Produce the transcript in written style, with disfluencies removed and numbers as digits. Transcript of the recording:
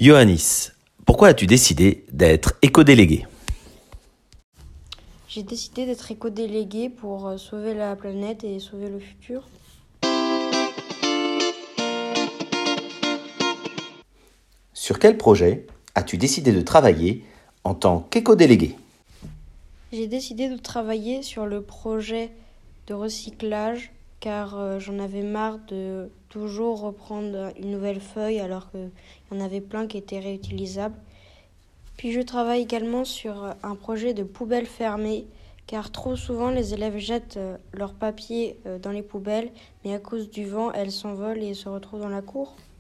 Ioannis, pourquoi as-tu décidé d'être éco-délégué? J'ai décidé d'être éco-délégué pour sauver la planète et sauver le futur. Sur quel projet as-tu décidé de travailler en tant qu'éco-délégué? J'ai décidé de travailler sur le projet de recyclage car j'en avais marre de toujours reprendre une nouvelle feuille alors qu'il y en avait plein qui étaient réutilisables. Puis je travaille également sur un projet de poubelle fermée car trop souvent les élèves jettent leurs papiers dans les poubelles mais à cause du vent elles s'envolent et se retrouvent dans la cour.